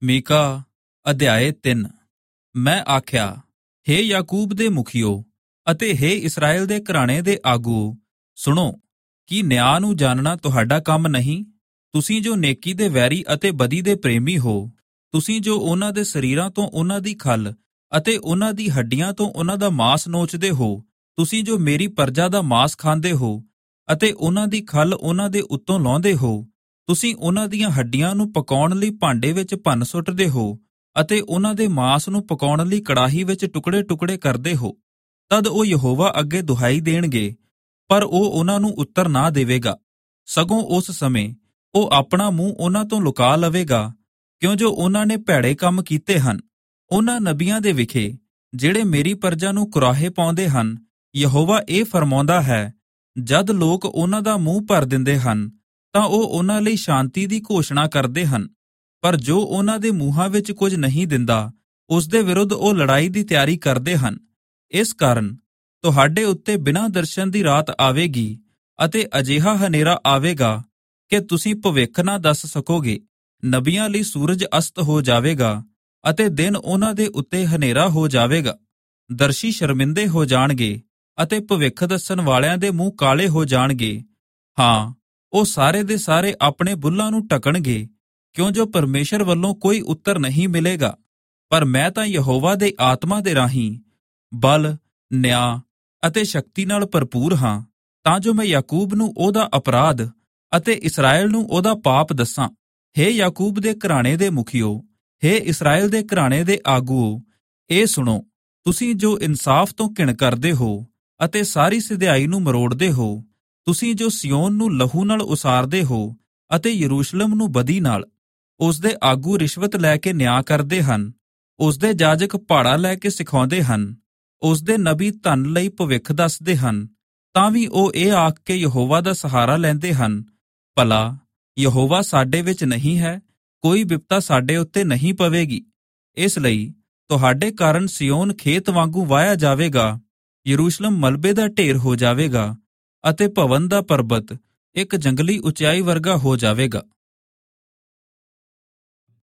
ਮੀਕਾ ਅਧਿਆਇ 3। ਮੈਂ ਆਖਿਆ, ਹੇ ਯਾਕੂਬ ਦੇ ਮੁਖੀਓ ਅਤੇ ਹੇ ਇਸਰਾਏਲ ਦੇ ਘਰਾਣੇ ਦੇ ਆਗੂਓ, ਸੁਣੋ। ਕੀ ਨਿਆਂ ਨੂੰ ਜਾਣਨਾ ਤੁਹਾਡਾ ਕੰਮ ਨਹੀਂ? ਤੁਸੀਂ ਜੋ ਨੇਕੀ ਦੇ ਵੈਰੀ ਅਤੇ ਬਦੀ ਦੇ ਪ੍ਰੇਮੀ ਹੋ, ਤੁਸੀਂ ਜੋ ਉਹਨਾਂ ਦੇ ਸਰੀਰਾਂ ਤੋਂ ਉਹਨਾਂ ਦੀ ਖੱਲ ਅਤੇ ਉਹਨਾਂ ਦੀ ਹੱਡੀਆਂ ਤੋਂ ਉਹਨਾਂ ਦਾ ਮਾਂਸ ਨੋਚਦੇ ਹੋ, ਤੁਸੀਂ ਜੋ ਮੇਰੀ ਪਰਜਾ ਦਾ ਮਾਂਸ ਖਾਂਦੇ ਹੋ ਅਤੇ ਉਹਨਾਂ ਦੀ ਖੱਲ ਉਹਨਾਂ ਦੇ ਉੱਤੋਂ ਲਾਹੁੰਦੇ ਹੋ, ਤੁਸੀਂ ਉਹਨਾਂ ਦੀਆਂ ਹੱਡੀਆਂ ਨੂੰ ਪਕਾਉਣ ਲਈ ਭਾਂਡੇ ਵਿੱਚ ਭੰਨ ਸੁੱਟਦੇ ਹੋ ਅਤੇ ਉਹਨਾਂ ਦੇ ਮਾਂਸ ਨੂੰ ਪਕਾਉਣ ਲਈ ਕੜਾਹੀ ਵਿੱਚ ਟੁਕੜੇ-ਟੁਕੜੇ ਕਰਦੇ ਹੋ। ਤਦ ਉਹ ਯਹੋਵਾ ਅੱਗੇ ਦੁਹਾਈ ਦੇਣਗੇ, ਪਰ ਉਹ ਉਹਨਾਂ ਨੂੰ ਉੱਤਰ ਨਾ ਦੇਵੇਗਾ। ਸਗੋਂ ਉਸ ਸਮੇਂ ਉਹ ਆਪਣਾ ਮੂੰਹ ਉਹਨਾਂ ਤੋਂ ਲੁਕਾ ਲਵੇਗਾ, ਕਿਉਂ ਜੋ ਉਹਨਾਂ ਨੇ ਭੈੜੇ ਕੰਮ ਕੀਤੇ ਹਨ। ਉਹਨਾਂ ਨਬੀਆਂ ਦੇ ਵਿਖੇ ਜਿਹੜੇ ਮੇਰੀ ਪਰਜਾ ਨੂੰ ਕੁਰਾਹੇ ਪਾਉਂਦੇ ਹਨ, ਯਹੋਵਾ ਇਹ ਫਰਮਾਉਂਦਾ ਹੈ, ਜਦ ਲੋਕ ਉਹਨਾਂ ਦਾ ਮੂੰਹ ਭਰ ਦਿੰਦੇ ਹਨ ਤਾਂ ਉਹ ਉਹਨਾਂ ਲਈ ਸ਼ਾਂਤੀ ਦੀ ਘੋਸ਼ਣਾ ਕਰਦੇ ਹਨ, ਪਰ ਜੋ ਉਹਨਾਂ ਦੇ ਮੂੰਹਾਂ ਵਿੱਚ ਕੁਝ ਨਹੀਂ ਦਿੰਦਾ, ਉਸ ਦੇ ਵਿਰੁੱਧ ਉਹ ਲੜਾਈ ਦੀ ਤਿਆਰੀ ਕਰਦੇ ਹਨ। ਇਸ ਕਾਰਨ ਤੁਹਾਡੇ ਉੱਤੇ ਬਿਨਾਂ ਦਰਸ਼ਨ ਦੀ ਰਾਤ ਆਵੇਗੀ ਅਤੇ ਅਜਿਹਾ ਹਨੇਰਾ ਆਵੇਗਾ ਕਿ ਤੁਸੀਂ ਭਵਿੱਖ ਨਾ ਦੱਸ ਸਕੋਗੇ। ਨਬੀਆਂ ਲਈ ਸੂਰਜ ਅਸਤ ਹੋ ਜਾਵੇਗਾ ਅਤੇ ਦਿਨ ਉਹਨਾਂ ਦੇ ਉੱਤੇ ਹਨੇਰਾ ਹੋ ਜਾਵੇਗਾ। ਦਰਸ਼ੀ ਸ਼ਰਮਿੰਦੇ ਹੋ ਜਾਣਗੇ ਅਤੇ ਭਵਿੱਖ ਦੱਸਣ ਵਾਲਿਆਂ ਦੇ ਮੂੰਹ ਕਾਲੇ ਹੋ ਜਾਣਗੇ। ਹਾਂ, ਉਹ ਸਾਰੇ ਦੇ ਸਾਰੇ ਆਪਣੇ ਬੁੱਲ੍ਹਾਂ ਨੂੰ ਢਕਣਗੇ, ਕਿਉਂ ਜੋ ਪਰਮੇਸ਼ਰ ਵੱਲੋਂ ਕੋਈ ਉੱਤਰ ਨਹੀਂ ਮਿਲੇਗਾ। ਪਰ ਮੈਂ ਤਾਂ ਯਹੋਵਾ ਦੇ ਆਤਮਾ ਦੇ ਰਾਹੀਂ ਬਲ, ਨਿਆਂ ਅਤੇ ਸ਼ਕਤੀ ਨਾਲ ਭਰਪੂਰ ਹਾਂ, ਤਾਂ ਜੋ ਮੈਂ ਯਾਕੂਬ ਨੂੰ ਉਹਦਾ ਅਪਰਾਧ ਅਤੇ ਇਸਰਾਏਲ ਨੂੰ ਉਹਦਾ ਪਾਪ ਦੱਸਾਂ। ਹੇ ਯਾਕੂਬ ਦੇ ਘਰਾਣੇ ਦੇ ਮੁਖੀਓ, ਹੇ ਇਸਰਾਏਲ ਦੇ ਘਰਾਣੇ ਦੇ ਆਗੂਓ, ਇਹ ਸੁਣੋ। ਤੁਸੀਂ ਜੋ ਇਨਸਾਫ ਤੋਂ ਘਿਣ ਕਰਦੇ ਹੋ ਅਤੇ ਸਾਰੀ ਸਿਧਿਆਈ ਨੂੰ ਮਰੋੜਦੇ ਹੋ, ਤੁਸੀਂ ਜੋ ਸਿਯੋਨ ਨੂੰ ਲਹੂ ਨਾਲ ਉਸਾਰਦੇ ਹੋ ਅਤੇ ਯਰੂਸ਼ਲਮ ਨੂੰ ਬਦੀ ਨਾਲ, ਉਸ ਦੇ ਆਗੂ ਰਿਸ਼ਵਤ ਲੈ ਕੇ ਨਿਆਂ ਕਰਦੇ ਹਨ, ਉਸ ਦੇ ਜਾਜਕ ਭਾੜਾ ਲੈ ਕੇ ਸਿਖਾਉਂਦੇ ਹਨ, ਉਸ ਦੇ ਨਬੀ ਧਨ ਲਈ ਭਵਿੱਖ ਦੱਸਦੇ ਹਨ, ਤਾਂ ਵੀ ਉਹ ਇਹ ਆਖ ਕੇ ਯਹੋਵਾ ਦਾ ਸਹਾਰਾ ਲੈਂਦੇ ਹਨ, ਭਲਾ ਯਹੋਵਾ ਸਾਡੇ ਵਿੱਚ ਨਹੀਂ ਹੈ, ਕੋਈ ਬਿਪਤਾ ਸਾਡੇ ਉੱਤੇ ਨਹੀਂ ਪਵੇਗੀ। ਇਸ ਲਈ ਤੁਹਾਡੇ ਕਾਰਨ ਸਿਯੋਨ ਖੇਤ ਵਾਂਗੂ ਵਾਹਿਆ ਜਾਵੇਗਾ, ਯਰੂਸ਼ਲਮ ਮਲਬੇ ਦਾ ਢੇਰ ਹੋ ਜਾਵੇਗਾ ਅਤੇ ਭਵਨ ਦਾ ਪਰਬਤ ਇੱਕ ਜੰਗਲੀ ਉਚਾਈ ਵਰਗਾ ਹੋ ਜਾਵੇਗਾ।